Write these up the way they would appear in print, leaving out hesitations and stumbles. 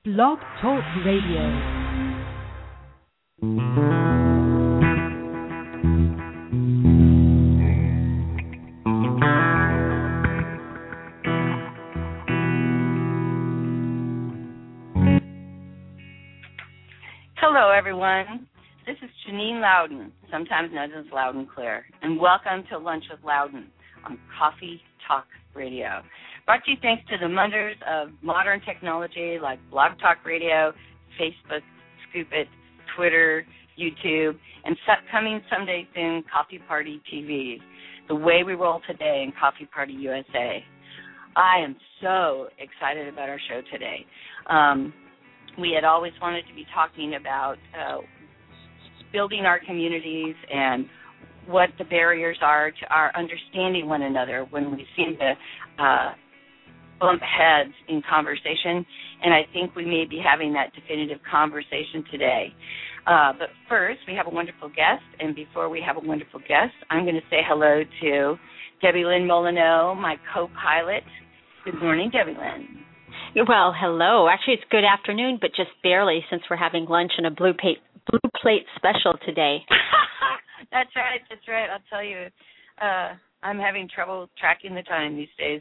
Blog Talk Radio. Hello, everyone. This is Janine Loudon, sometimes known as Loud and Clear, and welcome to Lunch with Loudon on Coffee Talk Radio. Brought to you thanks to the wonders of modern technology like Blog Talk Radio, Facebook, Scoop It, Twitter, YouTube, and coming someday soon, Coffee Party TV, the way we roll today in Coffee Party USA. I am so excited about our show today. We had always wanted to be talking about building our communities and what the barriers are to our understanding one another when we seem to bump heads in conversation. And I think we may be having that definitive conversation today. But first, we have a wonderful guest. And before we have a wonderful guest, I'm going to say hello to Debbie Lynn Molyneux, my co-pilot. Good morning, Debbie Lynn. Well, hello. Actually, it's good afternoon, but just barely since we're having lunch and a blue plate special today. That's right. I'll tell you, I'm having trouble tracking the time these days.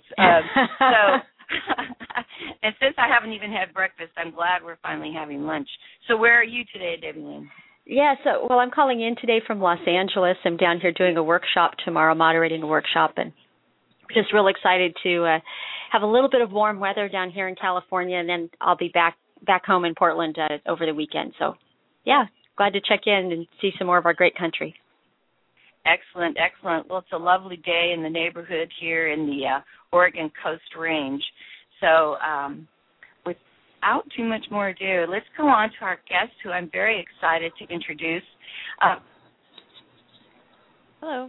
And since I haven't even had breakfast, I'm glad we're finally having lunch. So where are you today, Debbie Lynn? Yeah, well, I'm calling in today from Los Angeles. I'm down here doing a workshop tomorrow, moderating a workshop, and just real excited to have a little bit of warm weather down here in California, and then I'll be back home in Portland over the weekend. So, yeah, glad to check in and see some more of our great country. Excellent. Well, it's a lovely day in the neighborhood here in the Oregon Coast Range. So without too much more ado, let's go on to our guest, who I'm very excited to introduce. Hello.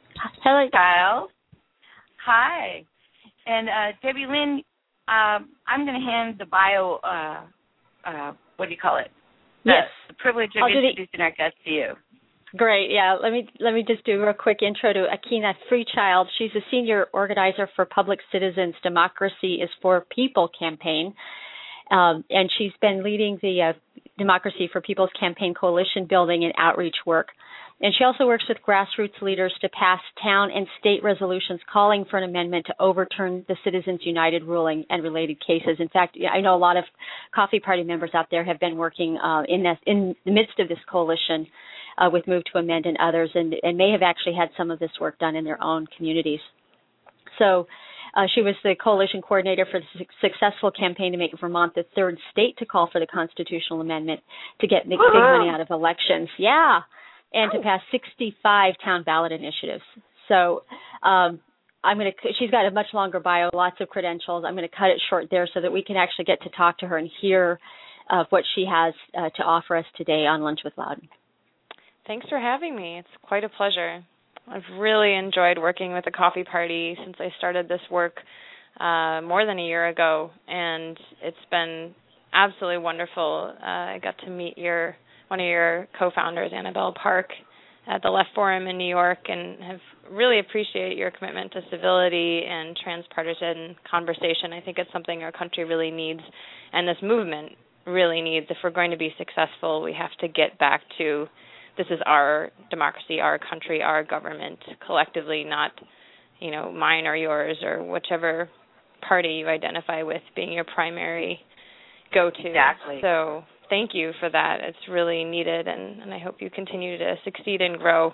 Kyle. Hi. And Debbie Lynn, I'm going to hand the bio, what do you call it? Yes. The privilege of introducing our guest to you. Great. Yeah. Let me just do a real quick intro to Akina Freechild. She's a senior organizer for Public Citizens Democracy is for People campaign. And she's been leading the Democracy for People's campaign coalition building and outreach work. And she also works with grassroots leaders to pass town and state resolutions calling for an amendment to overturn the Citizens United ruling and related cases. In fact, I know a lot of Coffee Party members out there have been working in the midst of this coalition with Move to Amend and others, and may have actually had some of this work done in their own communities. So she was the coalition coordinator for the successful campaign to make Vermont the third state to call for the constitutional amendment to get big money out of elections. Yeah. And to pass 65 town ballot initiatives. So she's got a much longer bio, lots of credentials. I'm going to cut it short there so that we can actually get to talk to her and hear what she has to offer us today on Lunch with Loudon. Thanks for having me. It's quite a pleasure. I've really enjoyed working with the Coffee Party since I started this work more than a year ago, and it's been absolutely wonderful. I got to meet one of your co-founders, Annabelle Park, at the Left Forum in New York, and have really appreciate your commitment to civility and transpartisan conversation. I think it's something our country really needs, and this movement really needs. If we're going to be successful, we have to get back to this is our democracy, our country, our government, collectively, not, mine or yours or whichever party you identify with being your primary go-to. Exactly. So thank you for that. It's really needed, and I hope you continue to succeed and grow.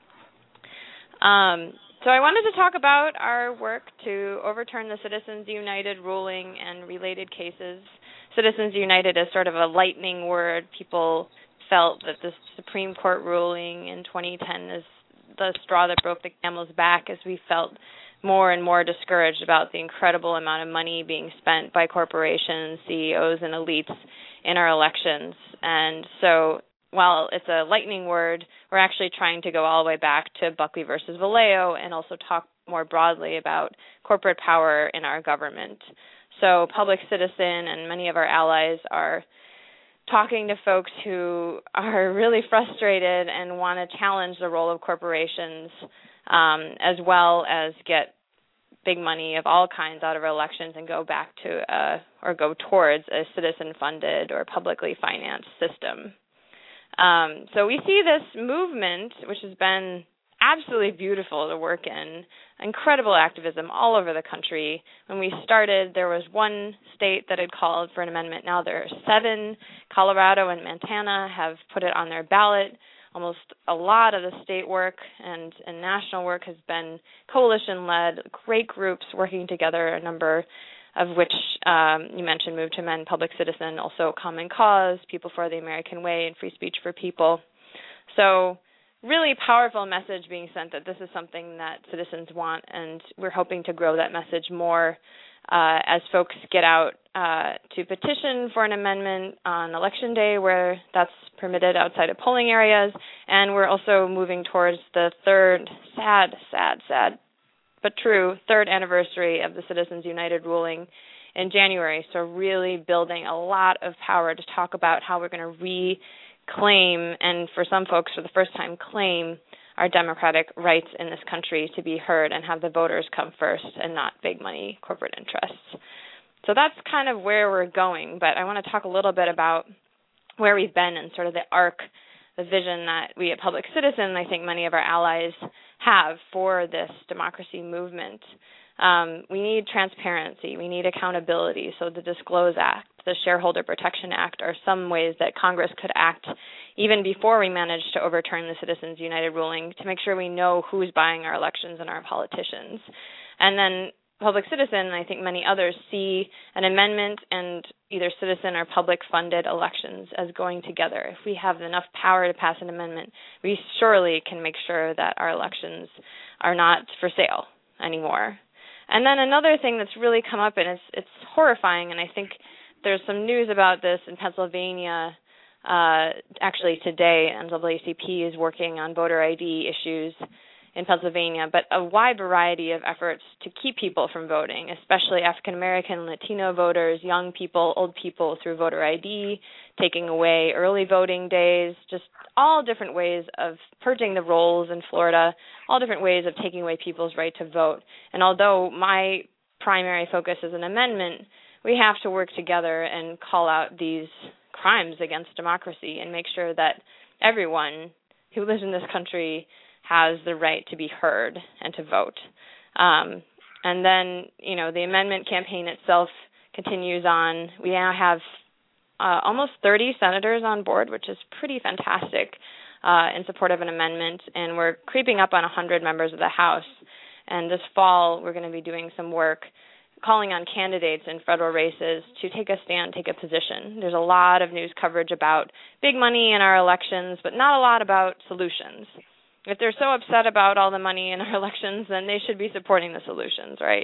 So I wanted to talk about our work to overturn the Citizens United ruling and related cases. Citizens United is sort of a lightning word. People felt that the Supreme Court ruling in 2010 is the straw that broke the camel's back, as we felt more and more discouraged about the incredible amount of money being spent by corporations, CEOs, and elites in our elections. And so while it's a lightning word, we're actually trying to go all the way back to Buckley versus Vallejo and also talk more broadly about corporate power in our government. So Public Citizen and many of our allies are talking to folks who are really frustrated and want to challenge the role of corporations, as well as get big money of all kinds out of our elections and go back to or go towards a citizen-funded or publicly financed system. So we see this movement, which has been absolutely beautiful to work in, incredible activism all over the country. When we started, there was one state that had called for an amendment. Now there are 7. Colorado and Montana have put it on their ballot. Almost a lot of the state work and national work has been coalition-led, great groups working together, a number of which you mentioned Move to Amend, Public Citizen, also Common Cause, People for the American Way, and Free Speech for People. So really powerful message being sent that this is something that citizens want, and we're hoping to grow that message more as folks get out to petition for an amendment on Election Day where that's permitted outside of polling areas. And we're also moving towards the third, sad, but true, third anniversary of the Citizens United ruling in January. So really building a lot of power to talk about how we're going to reclaim, and for some folks for the first time, claim our democratic rights in this country to be heard and have the voters come first and not big money corporate interests. So that's kind of where we're going, but I want to talk a little bit about where we've been and sort of the arc, the vision that we at Public Citizen, I think many of our allies have for this democracy movement. We need transparency. We need accountability. So the Disclose Act, the Shareholder Protection Act are some ways that Congress could act even before we manage to overturn the Citizens United ruling to make sure we know who's buying our elections and our politicians. And then Public Citizen, and I think many others, see an amendment and either citizen or public-funded elections as going together. If we have enough power to pass an amendment, we surely can make sure that our elections are not for sale anymore. And then another thing that's really come up, and it's horrifying, and I think there's some news about this in Pennsylvania actually today. NAACP is working on voter ID issues in Pennsylvania, but a wide variety of efforts to keep people from voting, especially African-American, Latino voters, young people, old people through voter ID, taking away early voting days, just all different ways of purging the rolls in Florida, all different ways of taking away people's right to vote. And although my primary focus is an amendment, we have to work together and call out these crimes against democracy and make sure that everyone who lives in this country has the right to be heard and to vote. And then, the amendment campaign itself continues on. We now have almost 30 senators on board, which is pretty fantastic in support of an amendment, and we're creeping up on 100 members of the House. And this fall, we're going to be doing some work calling on candidates in federal races to take a stand, take a position. There's a lot of news coverage about big money in our elections, but not a lot about solutions. If they're so upset about all the money in our elections, then they should be supporting the solutions, right?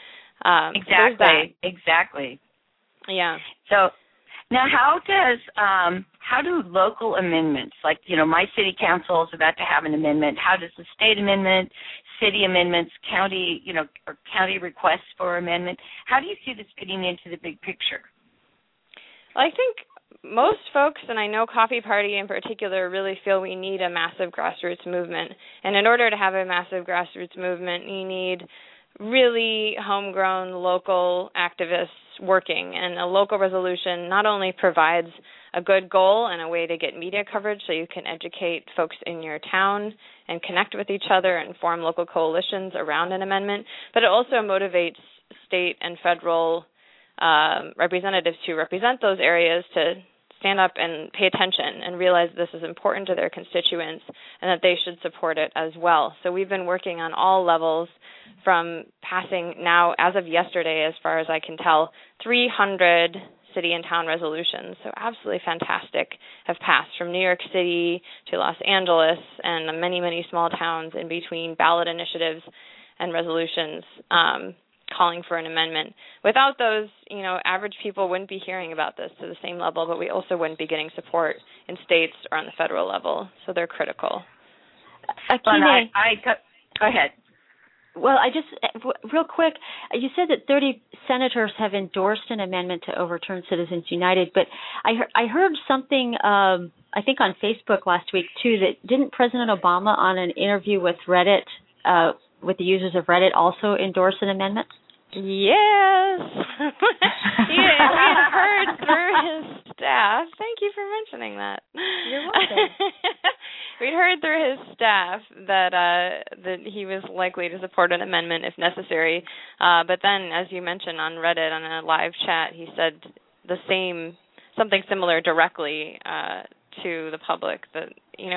Exactly. Yeah. So now how do local amendments, like, my city council is about to have an amendment, how does the state amendment, city amendments, county, or county requests for amendment, how do you see this fitting into the big picture? Well, I think most folks, and I know Coffee Party in particular, really feel we need a massive grassroots movement. And in order to have a massive grassroots movement, you need really homegrown local activists working. And a local resolution not only provides a good goal and a way to get media coverage so you can educate folks in your town and connect with each other and form local coalitions around an amendment, but it also motivates state and federal representatives who represent those areas to stand up and pay attention and realize this is important to their constituents and that they should support it as well. So we've been working on all levels from passing now, as of yesterday, as far as I can tell, 300 city and town resolutions. So absolutely fantastic have passed from New York City to Los Angeles and the many, many small towns in between ballot initiatives and resolutions calling for an amendment. Without those, average people wouldn't be hearing about this to the same level, but we also wouldn't be getting support in states or on the federal level. So they're critical. Akine, go ahead. Well, I just, real quick, you said that 30 senators have endorsed an amendment to overturn Citizens United, but I heard something, I think on Facebook last week, too, that didn't President Obama on an interview with Reddit with the users of Reddit also endorse an amendment? Yes. We had heard through his staff. Thank you for mentioning that. You're welcome. We'd heard through his staff that he was likely to support an amendment if necessary. But then, as you mentioned on Reddit on a live chat, he said something similar directly to the public. That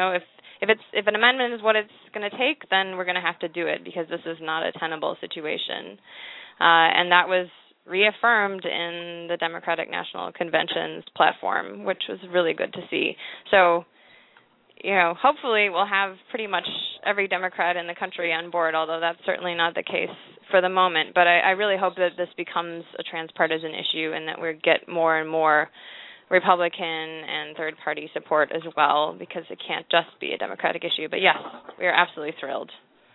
if an amendment is what it's going to take, then we're going to have to do it because this is not a tenable situation. And that was reaffirmed in the Democratic National Convention's platform, which was really good to see. So, hopefully we'll have pretty much every Democrat in the country on board, although that's certainly not the case for the moment. But I really hope that this becomes a transpartisan issue and that we get more and more Republican and third-party support as well, because it can't just be a Democratic issue. But yes, we are absolutely thrilled.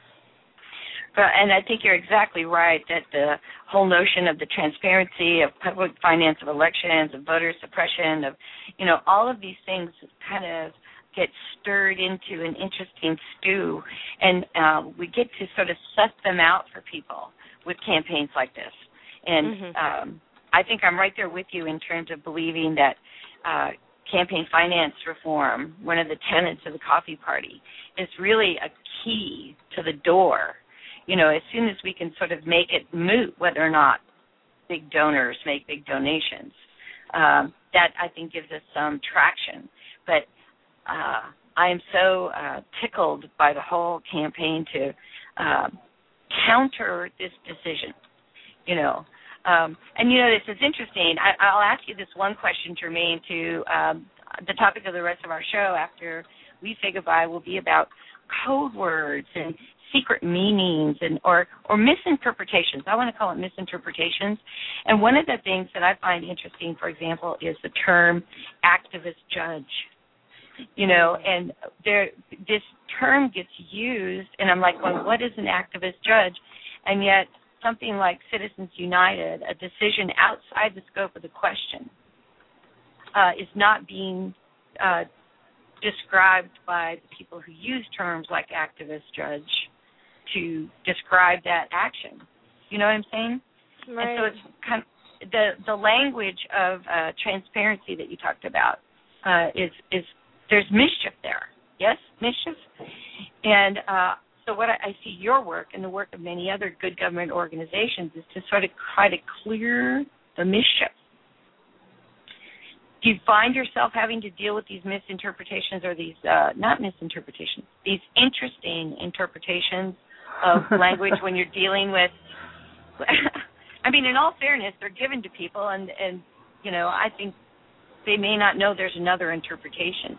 And I think you're exactly right that the whole notion of the transparency of public finance of elections, of voter suppression, of, all of these things kind of get stirred into an interesting stew. And we get to sort of suss them out for people with campaigns like this. And I think I'm right there with you in terms of believing that campaign finance reform, one of the tenets of the Coffee Party, is really a key to the door. As soon as we can sort of make it moot whether or not big donors make big donations, that I think gives us some traction. But I am so tickled by the whole campaign to counter this decision, and, this is interesting. I'll ask you this one question, Jermaine, to the topic of the rest of our show after we say goodbye will be about code words and secret meanings or misinterpretations. I want to call it misinterpretations. And one of the things that I find interesting, for example, is the term activist judge. And this term gets used, and I'm like, well, what is an activist judge? And yet something like Citizens United, a decision outside the scope of the question, is not being described by the people who use terms like activist judge to describe that action. You know what I'm saying? Right. And so it's kind of the language of transparency that you talked about is there's mischief there. Yes, mischief. And so what I see your work and the work of many other good government organizations is to sort of try to clear the mischief. Do you find yourself having to deal with these misinterpretations or these, not misinterpretations, these interesting interpretations of language when you're dealing with, I mean, in all fairness, they're given to people and I think they may not know there's another interpretation.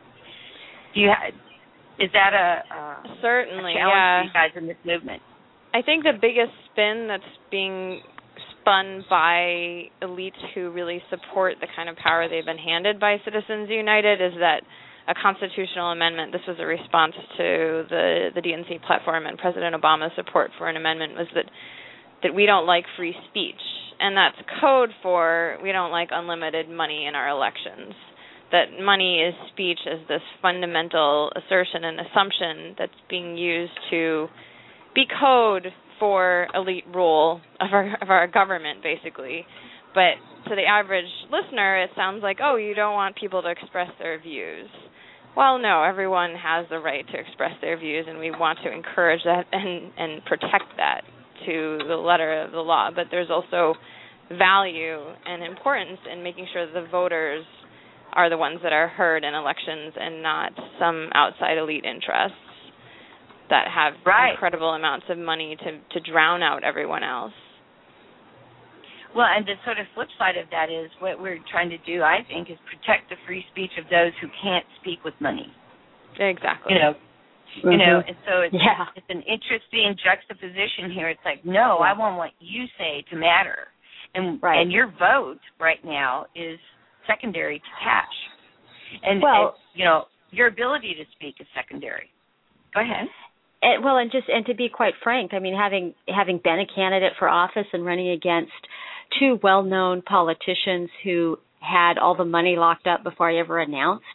Is that a certainly challenge for you guys in this movement? I think the biggest spin that's being spun by elites who really support the kind of power they've been handed by Citizens United is that a constitutional amendment, this was a response to the DNC platform and President Obama's support for an amendment, was that we don't like free speech. And that's code for we don't like unlimited money in our elections. That money is speech as this fundamental assertion and assumption that's being used to be code for elite rule of our government, basically. But to the average listener, it sounds like, oh, you don't want people to express their views. Well, no, everyone has the right to express their views, and we want to encourage that and protect that to the letter of the law. But there's also value and importance in making sure that the voters are the ones that are heard in elections and not some outside elite interests that have incredible amounts of money to drown out everyone else. Well, and the sort of flip side of that is what we're trying to do, I think, is protect the free speech of those who can't speak with money. Exactly. And so it's an interesting juxtaposition here. It's like, no, I want what you say to matter. And your vote right now is secondary to cash. And your ability to speak is secondary. Go ahead. And to be quite frank, I mean, having been a candidate for office and running against two well-known politicians who had all the money locked up before I ever announced,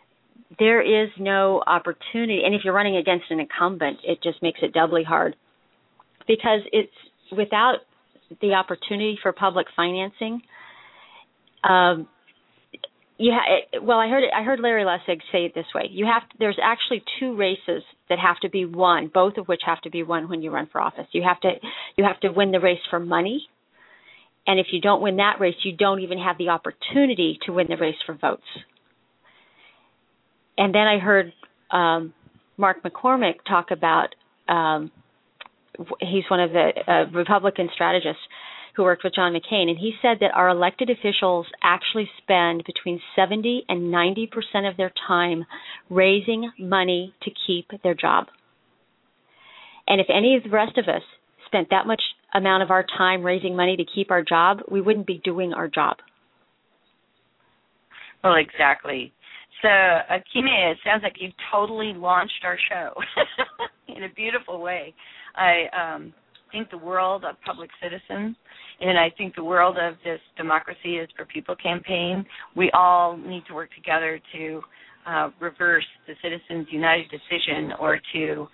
there is no opportunity. And if you're running against an incumbent, it just makes it doubly hard. because it's without the opportunity for public financing. I heard Larry Lessig say it this way: there's actually two races that have to be won, both of which have to be won when you run for office. You have to win the race for money, and if you don't win that race, you don't even have the opportunity to win the race for votes. And then I heard Mark McCormick talk about, he's one of the Republican strategists who worked with John McCain, and he said that our elected officials actually spend between 70 and 90% of their time raising money to keep their job. And if any of the rest of us spent that much amount of our time raising money to keep our job, we wouldn't be doing our job. Well, exactly. So, Akine, it sounds like you've totally launched our show in a beautiful way. I think the world of public citizen, and I think the world of this Democracy is for People campaign, we all need to work together to reverse the Citizens United decision, or to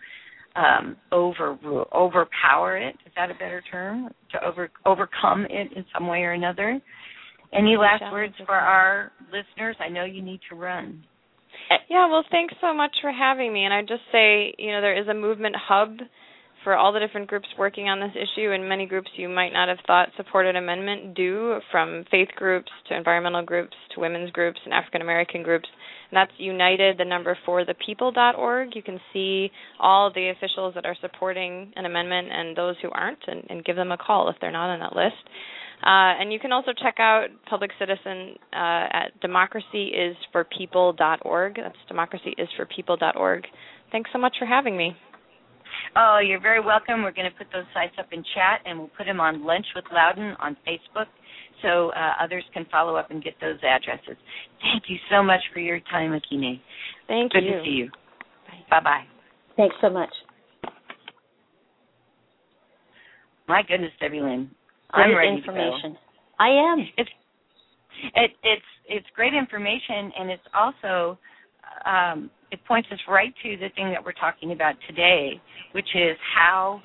overpower it. Is that a better term? To overcome it in some way or another. Any last words for our listeners? I know you need to run. Yeah, well, thanks so much for having me. And I'd just say, there is a movement hub for all the different groups working on this issue, and many groups you might not have thought supported amendment do, from faith groups to environmental groups to women's groups and African-American groups. And that's unitedthepeople.org. You can see all the officials that are supporting an amendment and those who aren't, and give them a call if they're not on that list. And you can also check out Public Citizen at democracyisforpeople.org. That's democracyisforpeople.org. Thanks so much for having me. Oh, you're very welcome. We're going to put those sites up in chat, and we'll put them on Lunch with Loudon on Facebook, so others can follow up and get those addresses. Thank you so much for your time, Akine. Thank you. Good to see you. Bye-bye. Thanks so much. My goodness, Debbie Lynn. I'm ready information. To go. I am. It's great information, and it's also it points us right to the thing that we're talking about today, which is how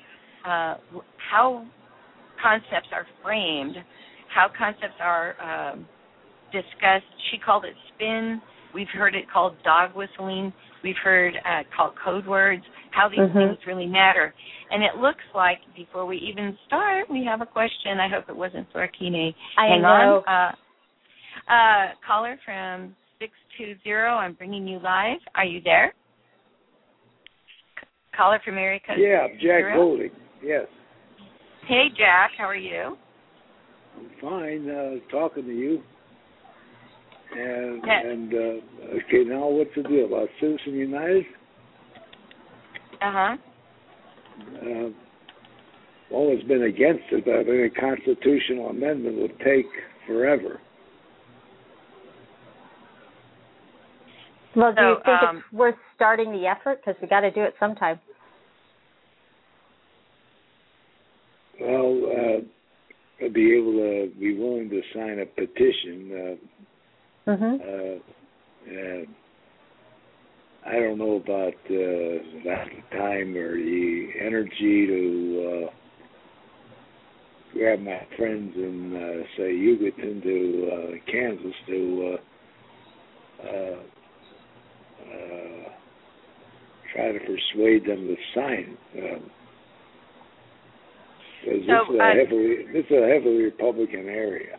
concepts are framed, how concepts are discussed. She called it spin. We've heard it called dog whistling. We've heard called code words, how these things really matter. And it looks like, before we even start, we have a question. I hope it wasn't for Akine. Hang on. Caller from 620, I'm bringing you live. Are you there? Caller from area code 620? Jack Golding, yes. Hey, Jack, how are you? I'm fine, talking to you. And okay, now what's the deal about Citizen United? I've always been against it. I think a constitutional amendment would take forever. Well, do you think it's worth starting the effort? Because we got to do it sometime. Well, I'd be willing to sign a petition. I don't know about the time or the energy to grab my friends in, say, Hugoton to Kansas to try to persuade them to sign. Because this is a heavily Republican area.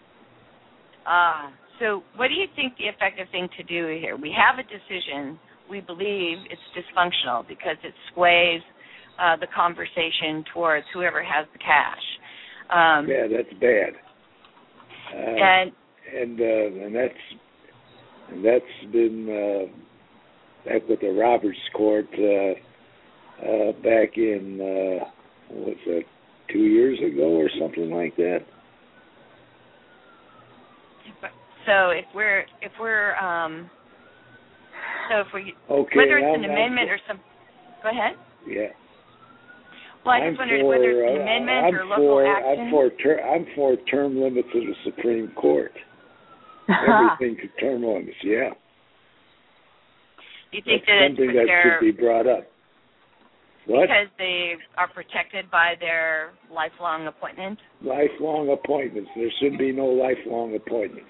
So what do you think the effective thing to do here? We have a decision. We believe it's dysfunctional because it sways the conversation towards whoever has the cash. Yeah, that's bad. And that's been back with the Roberts Court back in what's that, 2 years ago or something like that. So if we whether it's an amendment or some, go ahead. Yeah. Well, I just wondered whether it's an amendment or local action. I'm for term limits of the Supreme Court. Everything to term limits, yeah. Do you think that's something that should be brought up? What? Because they are protected by their lifelong appointment? Lifelong appointments. There should be no lifelong appointments.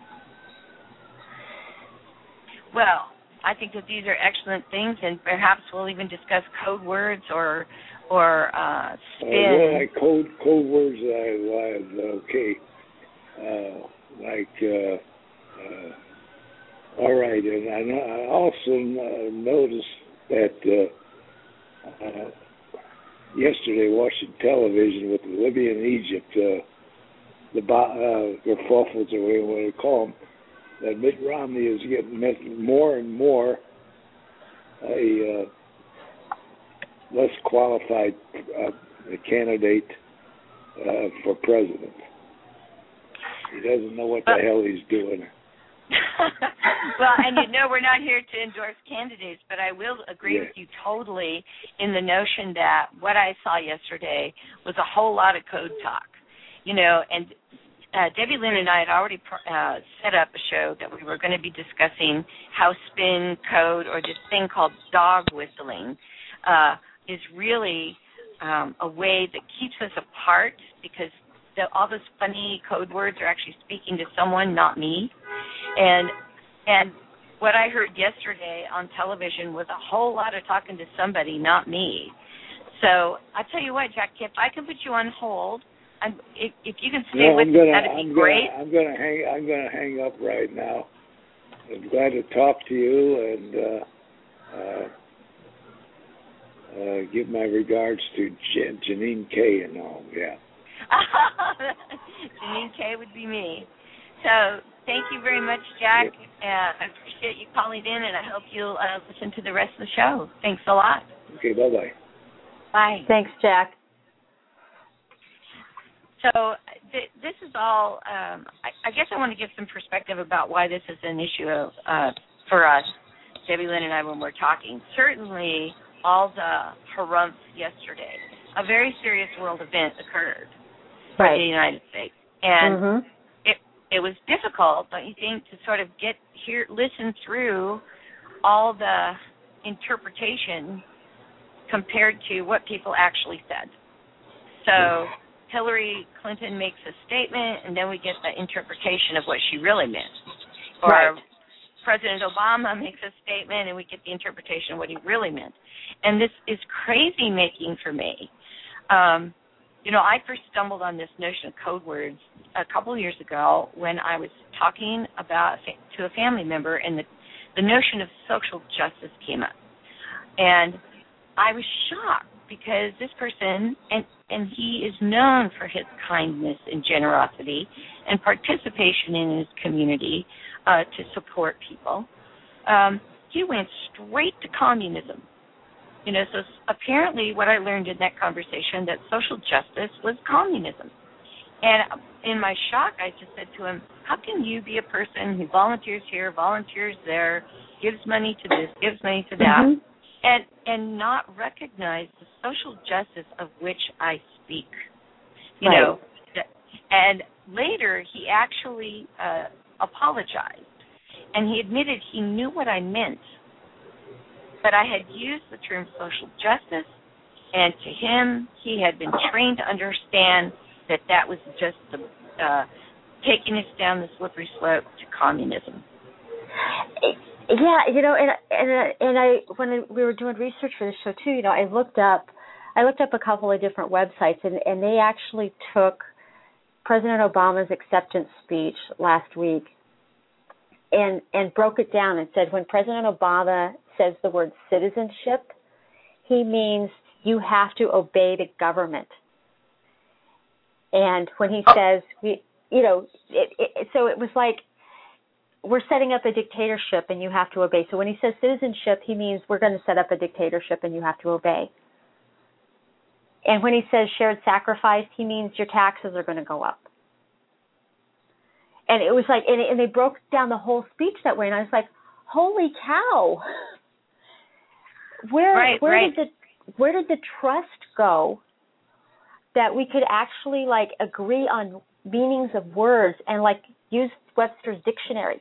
Well, I think that these are excellent things, and perhaps we'll even discuss code words or spin. Like code words, okay. All right, and I also noticed that yesterday watching television with Libya and Egypt, the kerfuffles, or whatever you want to call them, that Mitt Romney is getting more and more a less qualified candidate for president. He doesn't know what the hell he's doing. Well, and we're not here to endorse candidates, but I will agree with you totally in the notion that what I saw yesterday was a whole lot of code talk. And Debbie Lynn and I had already set up a show that we were going to be discussing how spin code, or this thing called dog whistling, is really a way that keeps us apart, because all those funny code words are actually speaking to someone, not me. And what I heard yesterday on television was a whole lot of talking to somebody, not me. So I tell you what, Jack, if I can put you on hold, if you can stay with me, that'd be great. I'm gonna hang up right now. I'm glad to talk to you, and give my regards to Janine K. and all. Yeah. Janine K. would be me. So thank you very much, Jack. I appreciate you calling in, and I hope you'll listen to the rest of the show. Thanks a lot. Okay, bye-bye. Bye. Thanks, Jack. So this is all, I guess I want to give some perspective about why this is an issue for us, Debbie Lynn and I, when we're talking. Certainly, all the harumph yesterday, a very serious world event occurred for the United States. And it was difficult, don't you think, to sort of listen through all the interpretation compared to what people actually said. So Hillary Clinton makes a statement, and then we get the interpretation of what she really meant. Or President Obama makes a statement, and we get the interpretation of what he really meant. And this is crazy making for me. I first stumbled on this notion of code words a couple of years ago when I was talking to a family member, and the notion of social justice came up. And I was shocked, because this person, and he is known for his kindness and generosity and participation in his community to support people, he went straight to communism. So apparently what I learned in that conversation, that social justice was communism. And in my shock, I just said to him, how can you be a person who volunteers here, volunteers there, gives money to this, gives money to that, and not recognize the social justice of which I speak? You know, and later he actually apologized, and he admitted he knew what I meant, but I had used the term social justice, and to him, he had been trained to understand that was just taking us down the slippery slope to communism. Yeah, and I when we were doing research for this show too, I looked up a couple of different websites, and they actually took President Obama's acceptance speech last week and broke it down and said, when President Obama says the word citizenship, he means you have to obey the government. And when he says, so it was like, we're setting up a dictatorship and you have to obey. So when he says citizenship, he means we're going to set up a dictatorship and you have to obey. And when he says shared sacrifice, he means your taxes are going to go up. And it was like, and they broke down the whole speech that way. And I was like, holy cow. Where did the trust go that we could actually agree on meanings of words and use Webster's dictionary?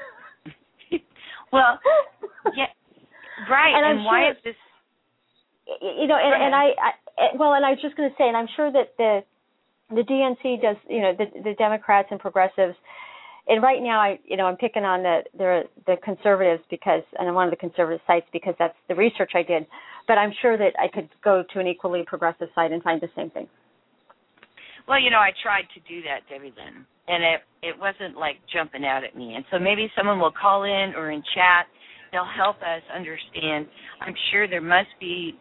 Well, yeah, right. And why is this? and I was just going to say, and I'm sure that the DNC does, the Democrats and progressives. And right now, I'm picking on the conservatives and I'm one of the conservative sites because that's the research I did. But I'm sure that I could go to an equally progressive site and find the same thing. Well, I tried to do that, Debbie Lynn, and it wasn't like jumping out at me. And so maybe someone will call in or in chat. They'll help us understand. I'm sure there must be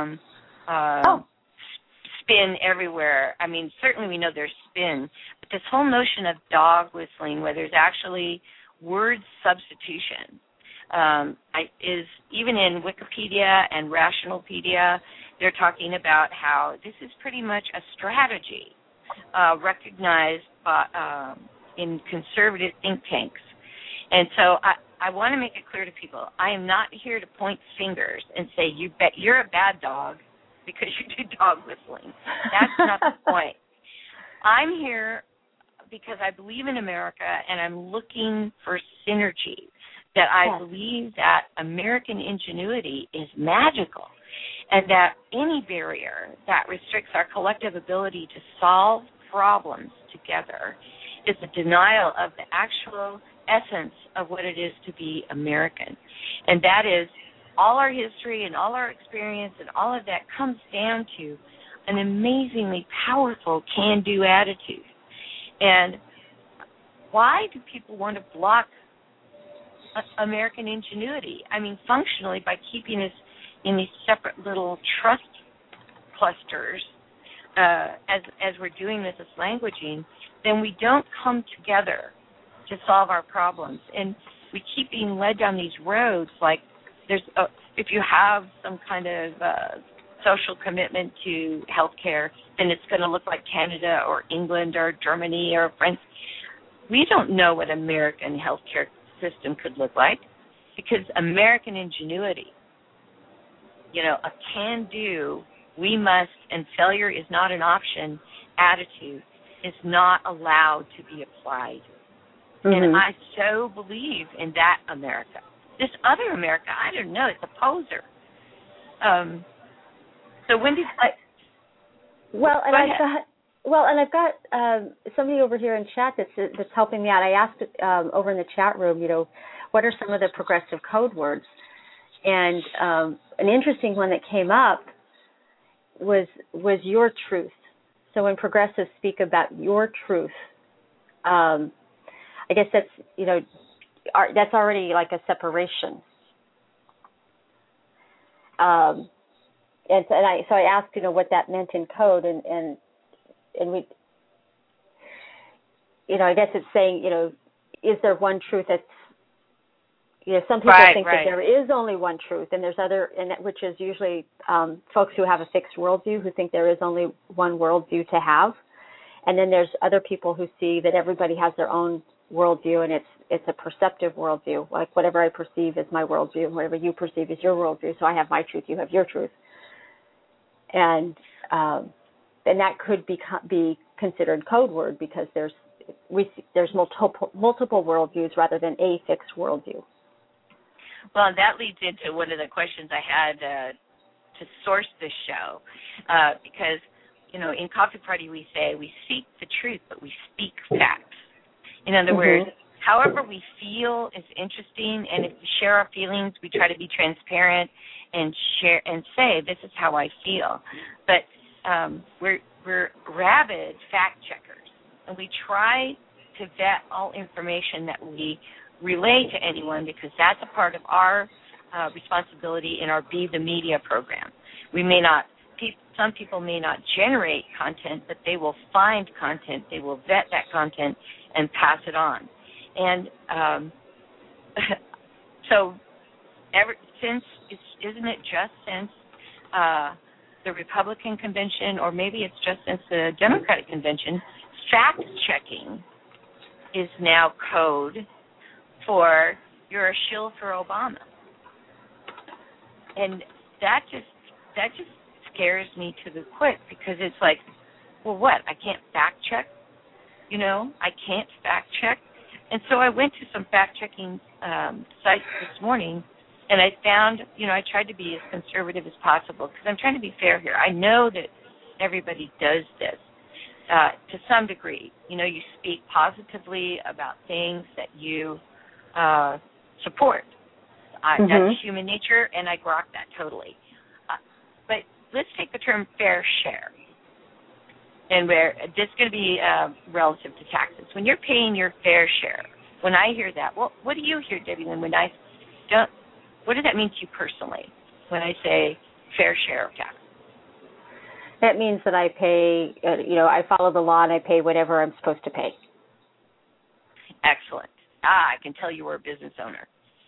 spin everywhere. I mean, certainly we know there's spin, but this whole notion of dog whistling, where there's actually word substitution, is even in Wikipedia and Rationalpedia, they're talking about how this is pretty much a strategy recognized by, in conservative think tanks. And so I want to make it clear to people, I am not here to point fingers and say, you're a bad dog because you do dog whistling. That's not the point. I'm here because I believe in America, and I'm looking for synergy, that I believe that American ingenuity is magical, and that any barrier that restricts our collective ability to solve problems together is a denial of the actual essence of what it is to be American. And that is, all our history and all our experience and all of that comes down to an amazingly powerful can-do attitude. And why do people want to block American ingenuity? I mean, functionally, by keeping us in these separate little trust clusters, as we're doing this languaging, then we don't come together to solve our problems. And we keep being led down these roads like if you have some kind of social commitment to healthcare, then it's going to look like Canada or England or Germany or France. We don't know what American healthcare system could look like, because American ingenuity, a can-do, we must, and failure is not an option attitude is not allowed to be applied. Mm-hmm. And I so believe in that America. This other America, I don't know, it's a poser. So Wendy, I've got somebody over here in chat that's helping me out. I asked over in the chat room, what are some of the progressive code words? And an interesting one that came up was your truth. So when progressives speak about your truth, I guess that's that's already like a separation. So I asked, what that meant in code, and we, I guess it's saying, is there one truth that's, some people think that there is only one truth, and there's which is usually folks who have a fixed worldview who think there is only one worldview to have, and then there's other people who see that everybody has their own worldview, and it's a perceptive worldview. Like whatever I perceive is my worldview, and whatever you perceive is your worldview. So I have my truth, you have your truth, and that could be considered code word because there's multiple worldviews rather than a fixed worldview. Well, that leads into one of the questions I had to source this show, because in Coffee Party we say we seek the truth, but we speak facts. In other words, however we feel is interesting, and if we share our feelings, we try to be transparent and share and say, this is how I feel. But we're rabid fact checkers, and we try to vet all information that we relay to anyone, because that's a part of our responsibility in our Be the Media program. We may not, some people may not generate content, but they will find content, they will vet that content and pass it on. And so isn't it just since the Republican convention, or maybe it's just since the Democratic convention, fact-checking is now code for you're a shill for Obama. And that just scares me to the quick, because it's like, well, what? I can't fact-check? I can't fact-check. And so I went to some fact-checking sites this morning, And I found, I tried to be as conservative as possible because I'm trying to be fair here. I know that everybody does this to some degree. You speak positively about things that you support. That's human nature, and I grok that totally. But let's take the term fair share. And where this is going to be relative to taxes. When you're paying your fair share, when I hear that, well, what do you hear, Debbie, when I don't? What does that mean to you personally when I say fair share of taxes? That means that I pay, I follow the law and I pay whatever I'm supposed to pay. Excellent. I can tell you were a business owner.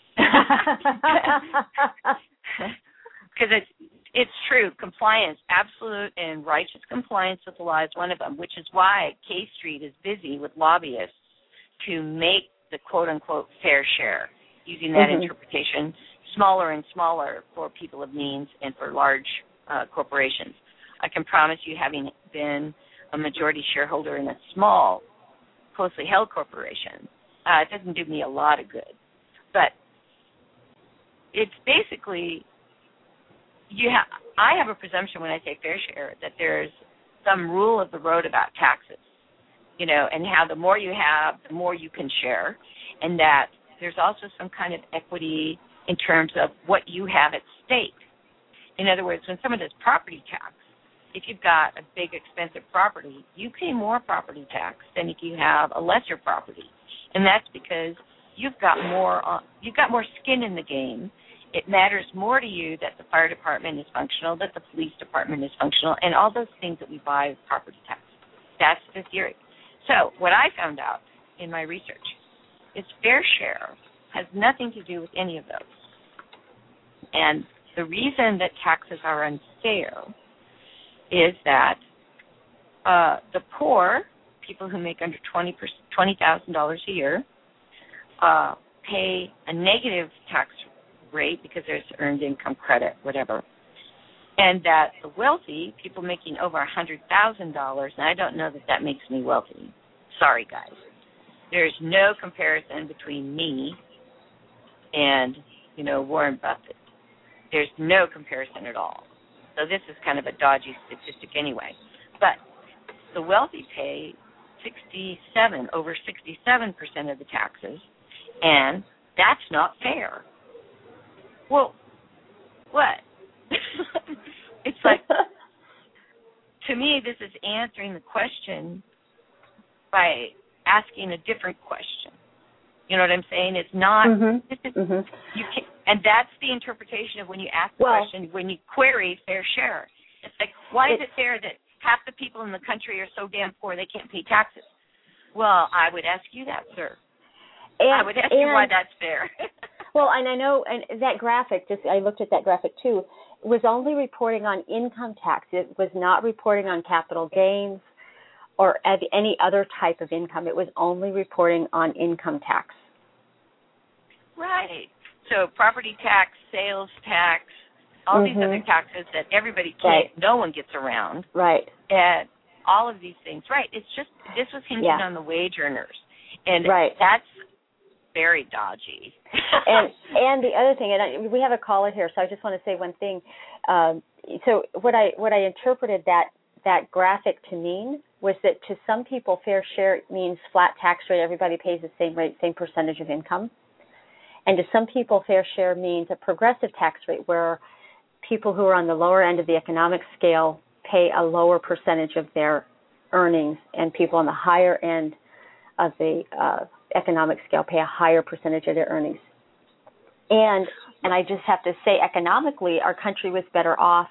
Because it's true. Compliance, absolute and righteous compliance with the law is one of them, which is why K Street is busy with lobbyists to make the quote-unquote fair share, using that interpretation, smaller and smaller for people of means and for large corporations. I can promise you, having been a majority shareholder in a small, closely held corporation, it doesn't do me a lot of good. But it's basically, I have a presumption when I say fair share that there's some rule of the road about taxes, and how the more you have, the more you can share, and that there's also some kind of equity in terms of what you have at stake. In other words, when someone does property tax, if you've got a big expensive property, you pay more property tax than if you have a lesser property, and that's because you've got more skin in the game. It matters more to you that the fire department is functional, that the police department is functional, and all those things that we buy with property tax. That's the theory. So what I found out in my research is fair share has nothing to do with any of those. And the reason that taxes are unfair is that the poor, people who make under $20,000 a year, pay a negative tax rate because there's earned income credit, whatever. And that the wealthy, people making over $100,000, and I don't know that makes me wealthy. Sorry, guys. There's no comparison between me and, Warren Buffett. There's no comparison at all. So this is kind of a dodgy statistic anyway. But the wealthy pay over 67% of the taxes, and that's not fair. Well, what? It's like, to me, this is answering the question by asking a different question. You know what I'm saying? It's not, you can, and that's the interpretation of when you ask the question, when you query fair share. It's like, why is it fair that half the people in the country are so damn poor they can't pay taxes? Well, I would ask you that, sir. I would ask you why that's fair. Well, and I know, and that graphic, I looked at that graphic too, was only reporting on income tax. It was not reporting on capital gains or any other type of income. It was only reporting on income tax. Right. So property tax, sales tax, all these other taxes that everybody can't, no one gets around. Right. And all of these things. Right. It's just, this was hinging on the wage earners. And that's very dodgy. and the other thing, and we have a caller here, so I just want to say one thing. So what I interpreted that graphic to mean was that to some people, fair share means flat tax rate. Everybody pays the same rate, same percentage of income. And to some people, fair share means a progressive tax rate where people who are on the lower end of the economic scale pay a lower percentage of their earnings, and people on the higher end of the economic scale pay a higher percentage of their earnings. And I just have to say, economically, our country was better off,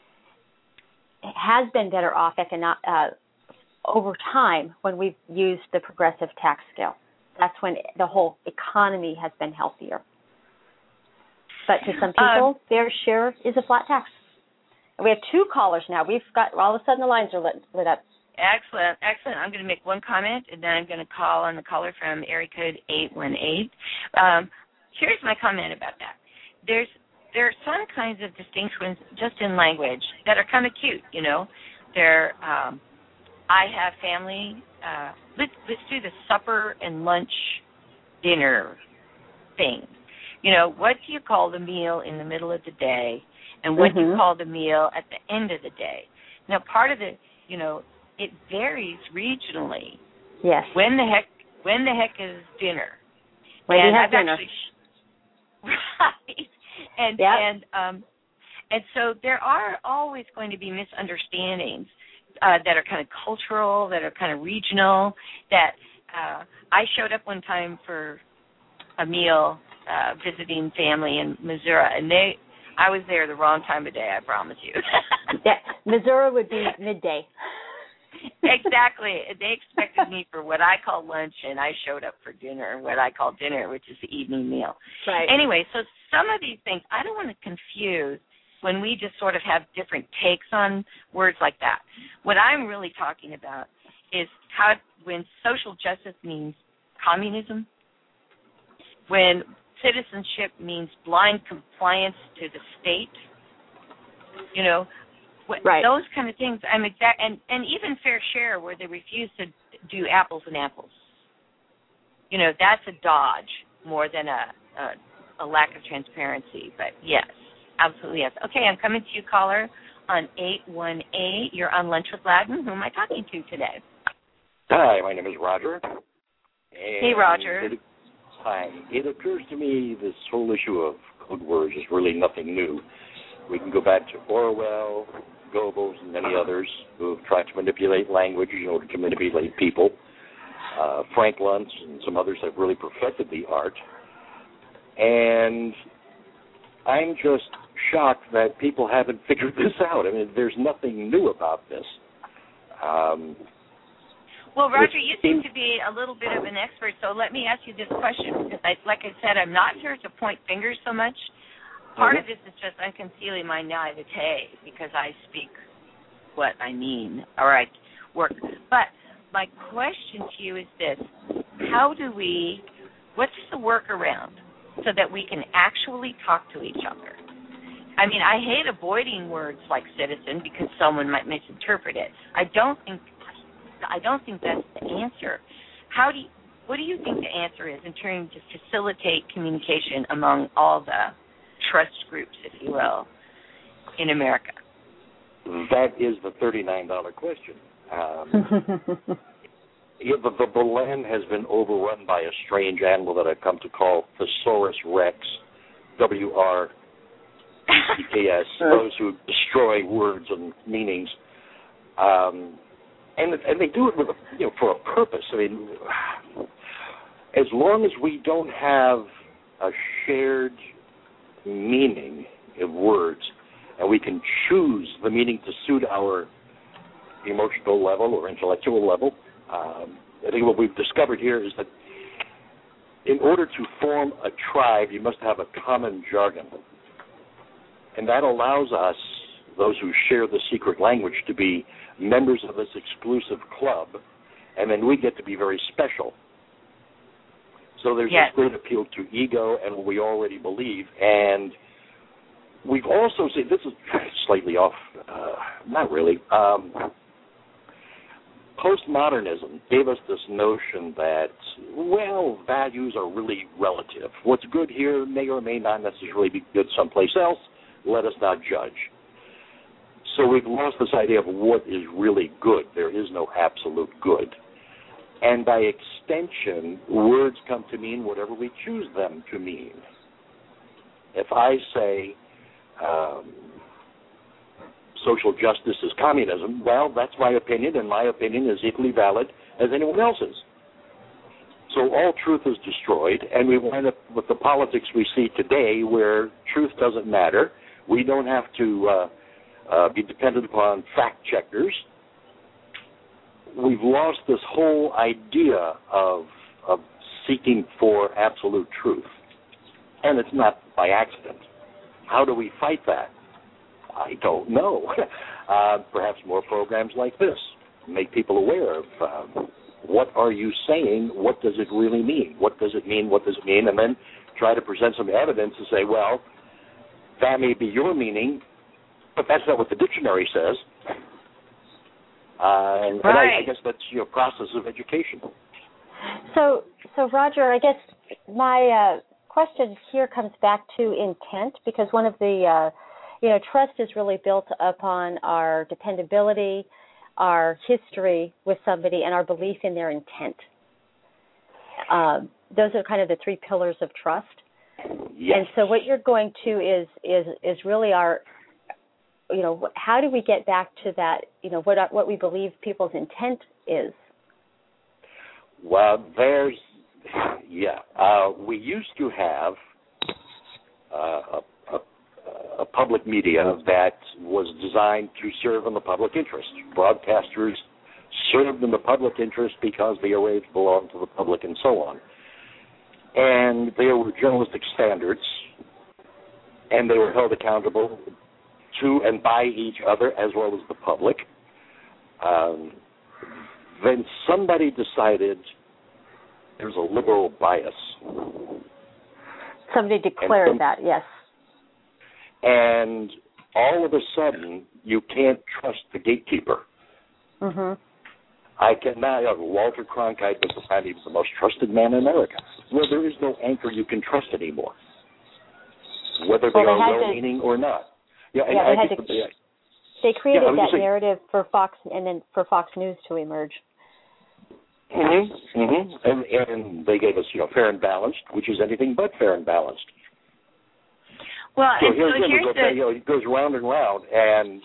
has been better off over time when we've used the progressive tax scale. That's when the whole economy has been healthier. But to some people, their share is a flat tax. And we have two callers now. We've got, all of a sudden the lines are lit up. Excellent. I'm going to make one comment, and then I'm going to call on the caller from area code 818. Here's my comment about that. There are some kinds of distinctions just in language that are kind of cute, I have family. Let's do the supper and lunch dinner thing. You know, what do you call the meal in the middle of the day, and what do you call the meal at the end of the day? Now, part of it, you know, it varies regionally. Yes. When the heck is dinner? When do you have dinner? Right. And so there are always going to be misunderstandings that are kind of cultural, that are kind of regional. That I showed up one time for a meal visiting family in Missouri, and I was there the wrong time of day, I promise you. Missouri would be midday. Exactly. They expected me for what I call lunch, and I showed up for dinner, what I call dinner, which is the evening meal. Right. Anyway, so some of these things, I don't want to confuse when we just sort of have different takes on words like that. What I'm really talking about is how when social justice means communism, when citizenship means blind compliance to the state, you know, right. Those kind of things. And even fair share, where they refuse to do apples and apples. You know, that's a dodge more than a lack of transparency. But yes, absolutely yes. Okay, I'm coming to you, caller, on 818. You're on Lunch with Loudon. Who am I talking to today? Hi, my name is Roger. Hey, Roger. Hi. It occurs to me this whole issue of code words is really nothing new. We can go back to Orwell, Goebbels, and many others who have tried to manipulate language in order to manipulate people. Frank Luntz and some others have really perfected the art. And I'm just shocked that people haven't figured this out. I mean, there's nothing new about this. Well, Roger, you seem to be a little bit of an expert, so let me ask you this question. Because like I said, I'm not here to point fingers so much. Part of this is just I'm concealing my naivete because I speak what I mean, or I work. But my question to you is this. What's the workaround so that we can actually talk to each other? I mean, I hate avoiding words like citizen because someone might misinterpret it. I don't think that's the answer. What do you think the answer is in terms to facilitate communication among all the trust groups, if you will, in America? That is the $39 question. The land has been overrun by a strange animal that I've come to call Thesaurus Rex, WREKS, those who destroy words and meanings. And they do it with for a purpose. I mean, as long as we don't have a shared meaning of words, and we can choose the meaning to suit our emotional level or intellectual level, I think what we've discovered here is that in order to form a tribe, you must have a common jargon. And that allows us, those who share the secret language, to be members of this exclusive club, and then we get to be very special. So there's this great appeal to ego and what we already believe. And we've also seen, this is slightly off, not really, postmodernism gave us this notion that, well, values are really relative. What's good here may or may not necessarily be good someplace else. Let us not judge. So we've lost this idea of what is really good. There is no absolute good. And by extension, words come to mean whatever we choose them to mean. If I say social justice is communism, well, that's my opinion, and my opinion is equally valid as anyone else's. So all truth is destroyed, and we wind up with the politics we see today where truth doesn't matter. We don't have to be dependent upon fact checkers. We've lost this whole idea of seeking for absolute truth, and it's not by accident. How do we fight that? I don't know. Perhaps more programs like this make people aware of what are you saying, what does it really mean, what does it mean, what does it mean, and then try to present some evidence to say, well, that may be your meaning, but that's not what the dictionary says. And I guess that's your process of education. So Roger, I guess my question here comes back to intent, because one of the, trust is really built upon our dependability, our history with somebody, and our belief in their intent. Those are kind of the three pillars of trust. Yes. And so what you're going to is really our, how do we get back to that, what we believe people's intent is? Well, we used to have a public media that was designed to serve in the public interest. Broadcasters served in the public interest because the airwaves belonged to the public and so on. And there were journalistic standards, and they were held accountable to and by each other as well as the public. Then somebody decided there's a liberal bias. Somebody declared that, yes. And all of a sudden, you can't trust the gatekeeper. Mm-hmm. I cannot. Walter Cronkite was he was the most trusted man in America. Well, there is no anchor you can trust anymore, whether they are well-meaning or not. They created that narrative for Fox, and then for Fox News to emerge. Mm-hmm. Mm-hmm. And they gave us, fair and balanced, which is anything but fair and balanced. Well, so it goes round and round, and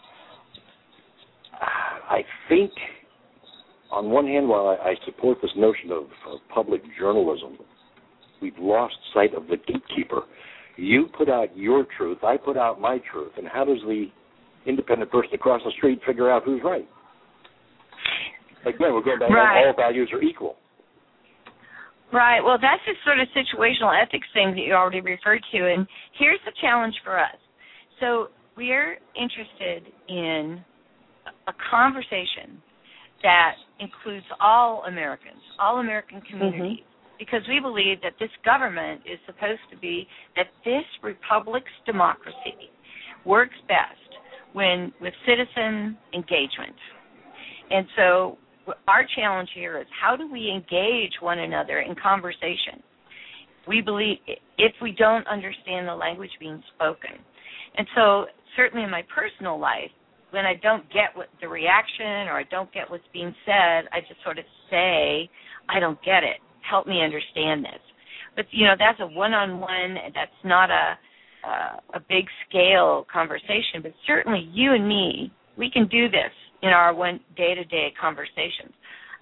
I think, on one hand, while I support this notion of public journalism, we've lost sight of the gatekeeper. You put out your truth, I put out my truth, and how does the independent person across the street figure out who's right? Again, we're going back to all values are equal. Right. Well, that's this sort of situational ethics thing that you already referred to, and here's the challenge for us. So we're interested in a conversation that includes all Americans, all American communities, because we believe that this government is supposed to be, that this republic's democracy works best with citizen engagement. And so our challenge here is, how do we engage one another in conversation? We believe if we don't understand the language being spoken. And so certainly in my personal life, when I don't get the reaction or I don't get what's being said, I just sort of say, I don't get it. Help me understand this. But, that's a one-on-one. That's not a big-scale conversation. But certainly you and me, we can do this in our day-to-day conversations.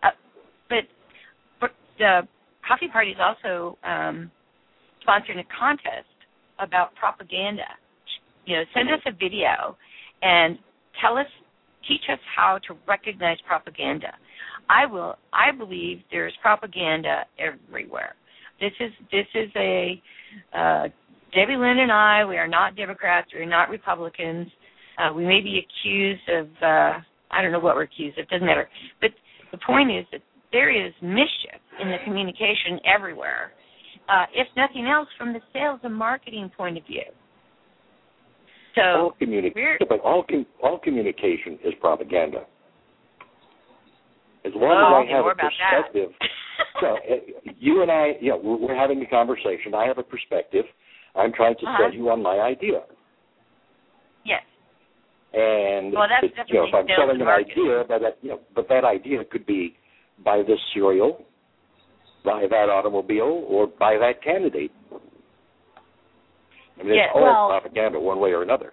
But the Coffee Party is also sponsoring a contest about propaganda. Send us a video and teach us how to recognize propaganda. I believe there's propaganda everywhere. This is a Debbie Lynn and I. We are not Democrats. We are not Republicans. We may be accused of I don't know what we're accused of. It doesn't matter. But the point is that there is mischief in the communication everywhere, if nothing else from the sales and marketing point of view. So all communication is propaganda. As long as I have a perspective, you and I, we're having a conversation. I have a perspective. I'm trying to sell you on my idea. Yes. And that's if I'm selling an idea, but that idea could be buy this cereal, buy that automobile, or buy that candidate. I mean, it's all propaganda one way or another.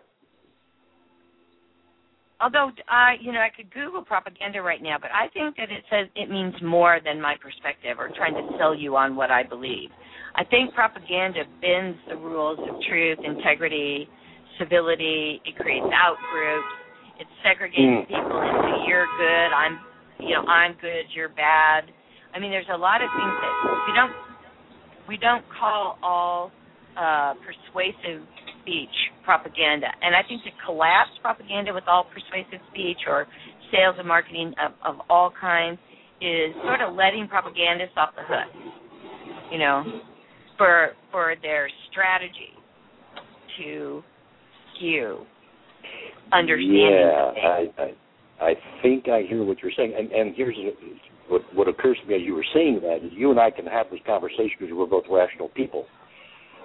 Although, I could Google propaganda right now, but I think that it says it means more than my perspective or trying to sell you on what I believe. I think propaganda bends the rules of truth, integrity, civility. It creates out groups. It segregates people into you're good, I'm good, you're bad. I mean, there's a lot of things that we don't call all persuasive speech propaganda. And I think to collapse propaganda with all persuasive speech or sales and marketing of all kinds is sort of letting propagandists off the hook, for their strategy to skew understanding of things. I think I hear what you're saying, and here's what occurs to me as you were saying that is you and I can have this conversation because we're both rational people.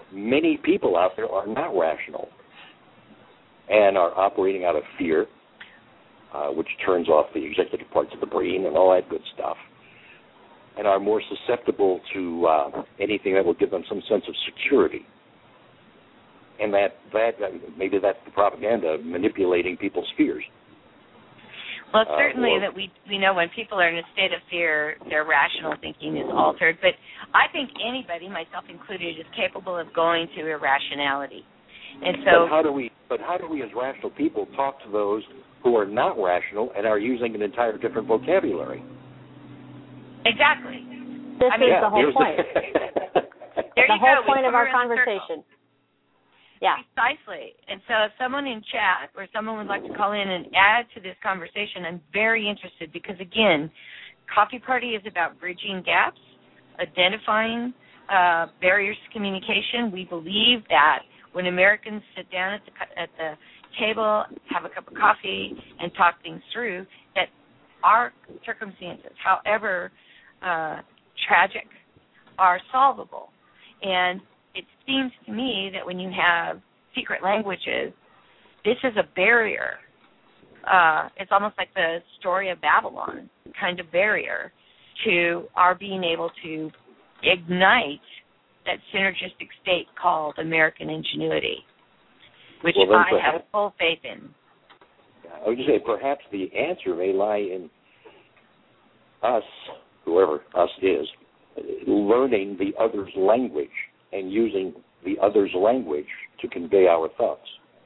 many people out there are not rational and are operating out of fear, which turns off the executive parts of the brain and all that good stuff, and are more susceptible to anything that will give them some sense of security. And that maybe that's the propaganda manipulating people's fears. Well, certainly that we know when people are in a state of fear, their rational thinking is altered. But I think anybody, myself included, is capable of going to irrationality. And so, But how do we as rational people talk to those who are not rational and are using an entire different vocabulary? Exactly. This is the whole point. The whole point of our conversation. Yeah. Precisely. And so if someone in chat or someone would like to call in and add to this conversation, I'm very interested because, again, Coffee Party is about bridging gaps, identifying barriers to communication. We believe that when Americans sit down at the table, have a cup of coffee, and talk things through, that our circumstances, however tragic, are solvable. And it seems to me that when you have secret languages, this is a barrier. It's almost like the story of Babylon kind of barrier to our being able to ignite that synergistic state called American ingenuity, which I have full faith in. I would just say perhaps the answer may lie in us, whoever us is, learning the other's language and using the other's language to convey our thoughts.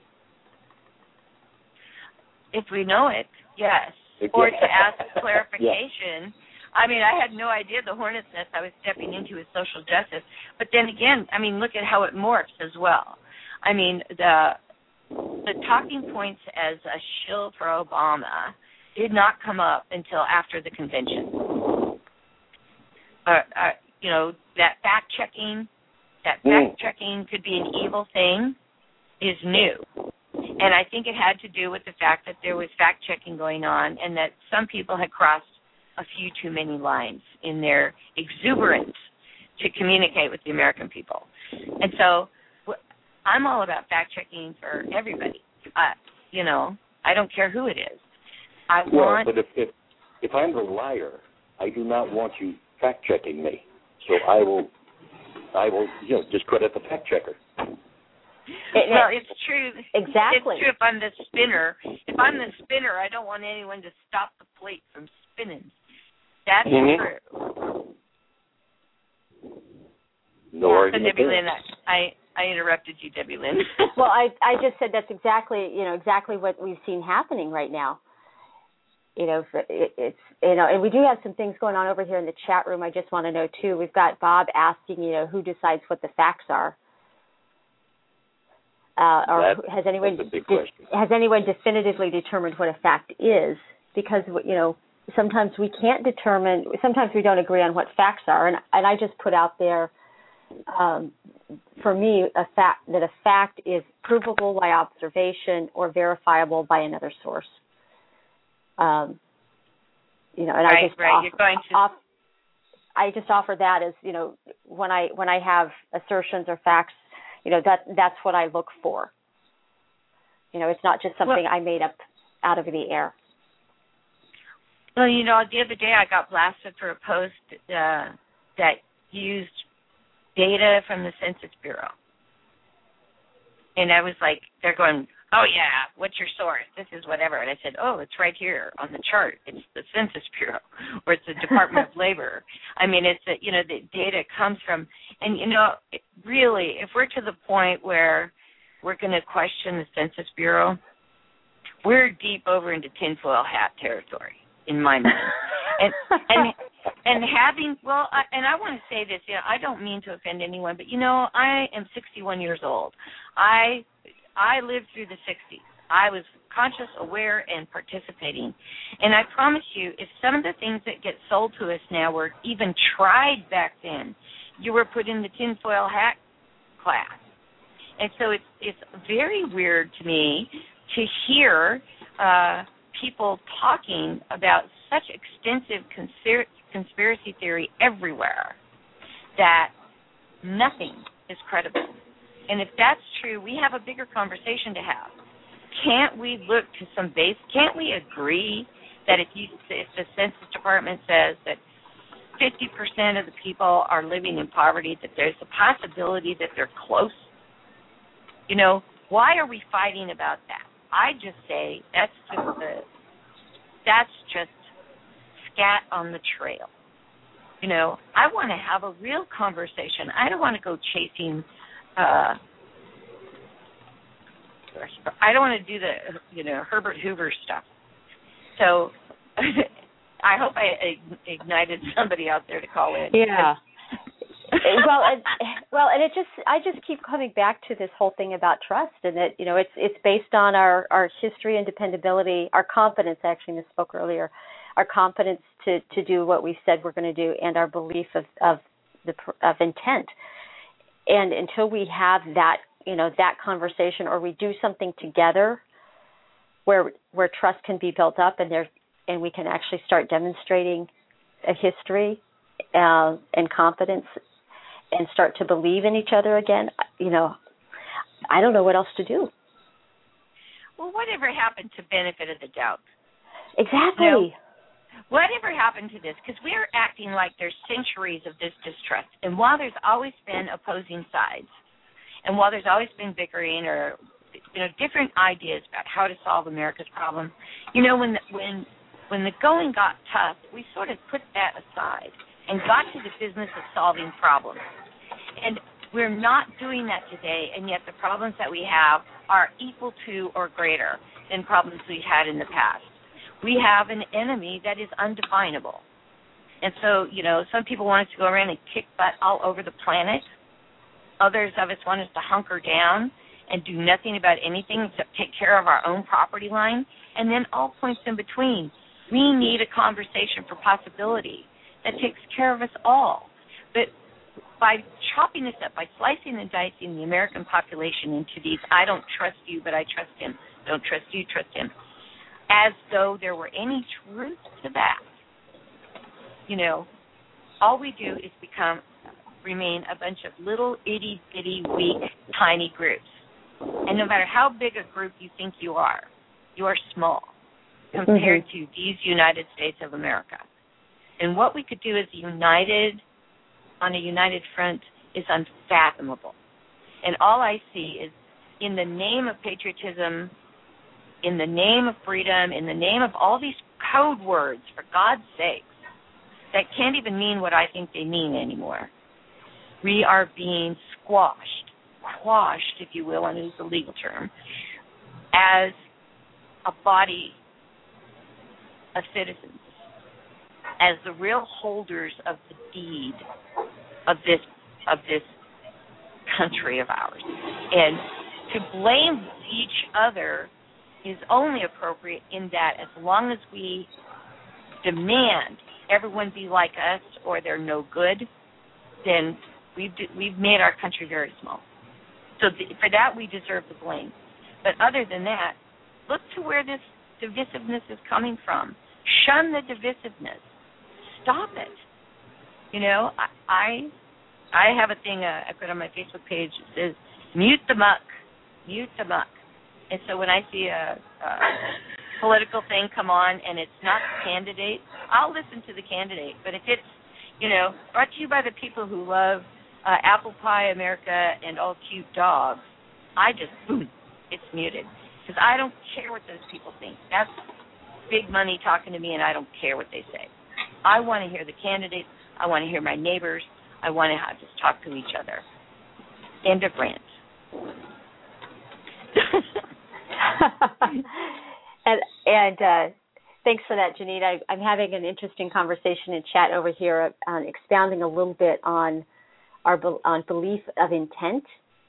If we know it, yes. Or to ask clarification. Yeah. I mean, I had no idea the hornet's nest I was stepping into is social justice. But then again, I mean, look at how it morphs as well. I mean, the talking points as a shill for Obama did not come up until after the convention. You know, that fact-checking could be an evil thing is new. And I think it had to do with the fact that there was fact-checking going on and that some people had crossed a few too many lines in their exuberance to communicate with the American people. And so I'm all about fact-checking for everybody. You know, I don't care who it is. But if I'm the liar, I do not want you fact-checking me. So I will, just credit the fact-checker. Well, it's true. Exactly. It's true if I'm the spinner. If I'm the spinner, I don't want anyone to stop the plate from spinning. That's true. No argument. Debbie Lynn, I interrupted you, Debbie Lynn. Well, I just said that's exactly what we've seen happening right now. You know, it's and we do have some things going on over here in the chat room. I just want to know too. We've got Bob asking, who decides what the facts are. Has anyone definitively determined what a fact is? Because sometimes we can't determine. Sometimes we don't agree on what facts are, and I just put out there, for me, a fact is provable by observation or verifiable by another source. And I just offer that as when I have assertions or facts. That's what I look for. It's not just something I made up out of the air. Well, the other day I got blasted for a post that used data from the Census Bureau. And I was like, they're going, oh, yeah, what's your source? This is whatever. And I said, oh, it's right here on the chart. It's the Census Bureau or it's the Department of Labor. I mean, it's the data comes from, and, really, if we're to the point where we're going to question the Census Bureau, we're deep over into tinfoil hat territory, in my mind. And having, and I want to say this, I don't mean to offend anyone, but, I am 61 years old. I lived through the 60s. I was conscious, aware, and participating. And I promise you, if some of the things that get sold to us now were even tried back then, you were put in the tinfoil hat class. And so it's very weird to me to hear people talking about such extensive conspiracy theory everywhere that nothing is credible. And if that's true, we have a bigger conversation to have. Can't we look to some base? Can't we agree that if the Census Department says that 50% of the people are living in poverty, that there's a possibility that they're close? You know, why are we fighting about that? I just say that's just scat on the trail. You know, I want to have a real conversation. I don't want to go chasing. I don't want to do the Herbert Hoover stuff. So I hope I ignited somebody out there to call in. Yeah. I just keep coming back to this whole thing about trust, and that, you know, it's based on our history and dependability, our confidence. I actually misspoke earlier, our confidence to do what we said we're going to do, and our belief of intent. And until we have that, you know, that conversation, or we do something together where trust can be built up, and we can actually start demonstrating a history and confidence, and start to believe in each other again, you know, I don't know what else to do. Well, whatever happened to benefit of the doubt? Exactly. You know, whatever happened to this? Because we're acting like there's centuries of this distrust. And while there's always been opposing sides, and while there's always been bickering or, you know, different ideas about how to solve America's problem, you know, when the going got tough, we sort of put that aside and got to the business of solving problems. And we're not doing that today, and yet the problems that we have are equal to or greater than problems we had in the past. We have an enemy that is undefinable. And so, you know, some people want us to go around and kick butt all over the planet. Others of us want us to hunker down and do nothing about anything except take care of our own property line, and then all points in between. We need a conversation for possibility that takes care of us all. But by chopping this up, by slicing and dicing the American population into these, I don't trust you, but I trust him, don't trust you, trust him, as though there were any truth to that, you know, all we do is remain a bunch of little itty-bitty, weak, tiny groups. And no matter how big a group you think you are small compared to these United States of America. And what we could do as on a united front is unfathomable. And all I see is, in the name of patriotism, in the name of freedom, in the name of all these code words, for God's sakes, that can't even mean what I think they mean anymore. We are being quashed, if you will, and use the legal term, as a body of citizens, as the real holders of the deed of this country of ours. And to blame each other is only appropriate in that as long as we demand everyone be like us or they're no good, then we've made our country very small. So for that, we deserve the blame. But other than that, look to where this divisiveness is coming from. Shun the divisiveness. Stop it. You know, I have a thing I put on my Facebook page that says, mute the muck. Mute the muck. And so when I see a political thing come on and it's not the candidate, I'll listen to the candidate. But if it's, you know, brought to you by the people who love Apple Pie America and all cute dogs, boom, it's muted. Because I don't care what those people think. That's big money talking to me, and I don't care what they say. I want to hear the candidates. I want to hear my neighbors. I want to just talk to each other. End of rant. and thanks for that, Janine. I'm having an interesting conversation in chat over here, expounding a little bit on on belief of intent.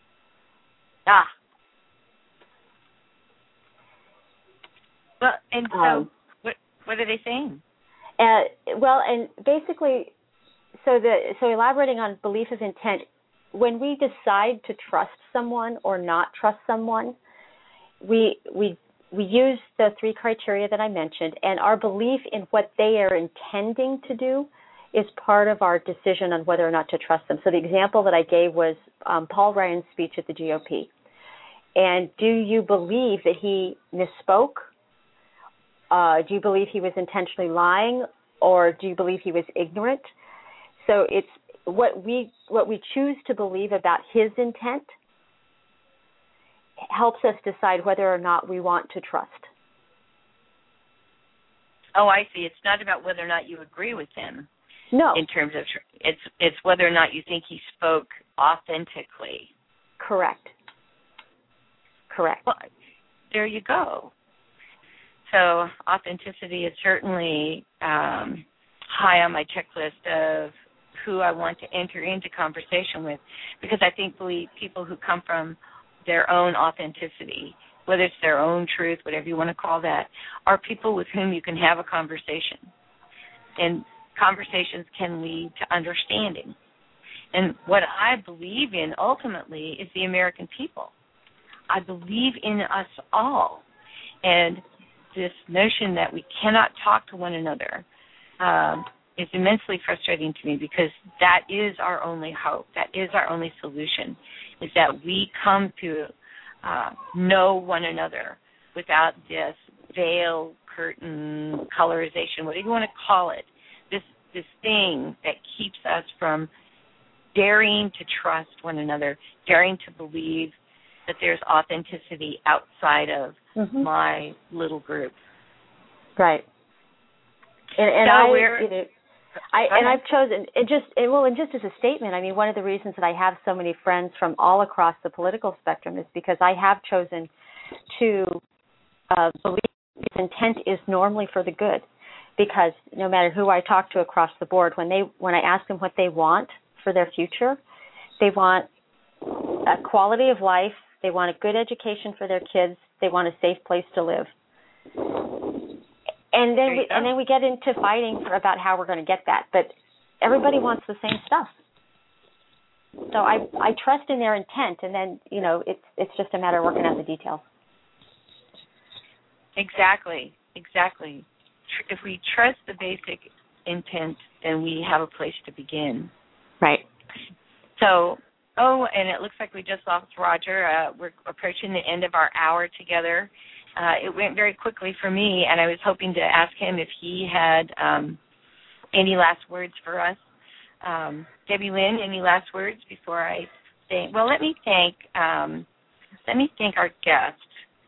Well, and so what are they saying? Well, and basically, so elaborating on belief of intent, when we decide to trust someone or not trust someone, we use the three criteria that I mentioned, and our belief in what they are intending to do is part of our decision on whether or not to trust them. So the example that I gave was Paul Ryan's speech at the GOP. And do you believe that he misspoke? Do you believe he was intentionally lying, or do you believe he was ignorant? So it's what we choose to believe about his intent helps us decide whether or not we want to trust. Oh, I see. It's not about whether or not you agree with him. No. In terms of it's whether or not you think he spoke authentically. Correct. Well, there you go. So authenticity is certainly high on my checklist of who I want to enter into conversation with, because I think people who come from their own authenticity, whether it's their own truth, whatever you want to call that, are people with whom you can have a conversation. And conversations can lead to understanding. And what I believe in ultimately is the American people. I believe in us all. And this notion that we cannot talk to one another is immensely frustrating to me, because that is our only hope. That is our only solution, is that we come to know one another without this veil, curtain, colorization, whatever you want to call it, this thing that keeps us from daring to trust one another, daring to believe that there's authenticity outside of my little group. Right. And I've chosen, and just as a statement, I mean, one of the reasons that I have so many friends from all across the political spectrum is because I have chosen to believe his intent is normally for the good. Because no matter who I talk to across the board, when I ask them what they want for their future, they want a quality of life, they want a good education for their kids, they want a safe place to live. And then we get into fighting about how we're going to get that. But everybody wants the same stuff. So I trust in their intent, and then, it's just a matter of working out the details. Exactly. If we trust the basic intent, then we have a place to begin. Right. So, and it looks like we just lost Roger. We're approaching the end of our hour together. It went very quickly for me, and I was hoping to ask him if he had any last words for us. Debbie Lynn, any last words before I say? Well, let me thank our guest,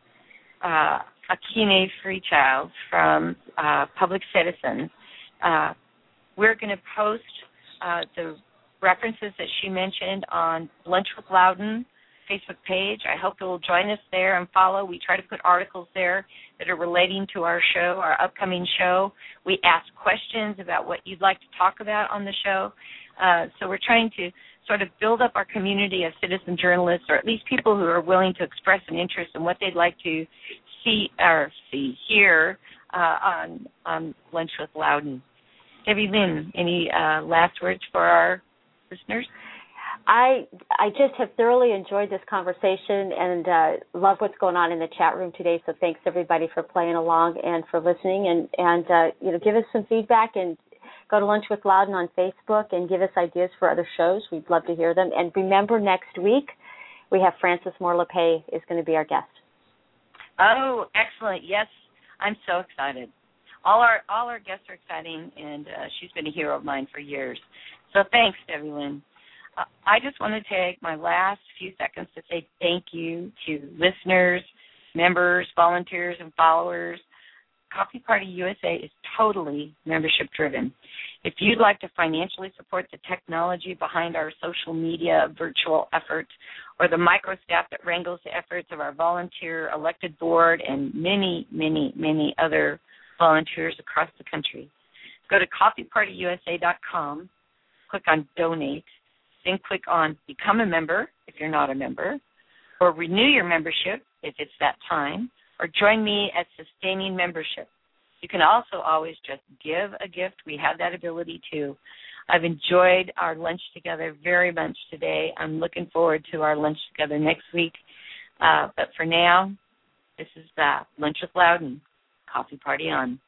Akine Freechild from Public Citizen. We're going to post the references that she mentioned on Lunch with Loudon Facebook page. I hope you'll join us there and follow. We try to put articles there that are relating to our show, our upcoming show. We ask questions about what you'd like to talk about on the show. So we're trying to sort of build up our community of citizen journalists, or at least people who are willing to express an interest in what they'd like to hear on Lunch with Loudon. Debbie Lynn, any last words for our listeners? I just have thoroughly enjoyed this conversation and love what's going on in the chat room today. So thanks everybody for playing along and for listening. And give us some feedback and go to Lunch with Loudon on Facebook and give us ideas for other shows. We'd love to hear them. And remember, next week we have Frances Moore LePay is going to be our guest. Oh, excellent! Yes, I'm so excited. All our guests are exciting, and she's been a hero of mine for years. So thanks, Debbie Lynn. I just want to take my last few seconds to say thank you to listeners, members, volunteers, and followers. Coffee Party USA is totally membership-driven. If you'd like to financially support the technology behind our social media virtual efforts, or the micro-staff that wrangles the efforts of our volunteer elected board and many, many, many other volunteers across the country, go to coffeepartyusa.com, click on Donate, then click on Become a Member if you're not a member, or renew your membership if it's that time, or join me at Sustaining Membership. You can also always just give a gift. We have that ability too. I've enjoyed our lunch together very much today. I'm looking forward to our lunch together next week. But for now, this is Lunch with Loudon. Coffee Party on.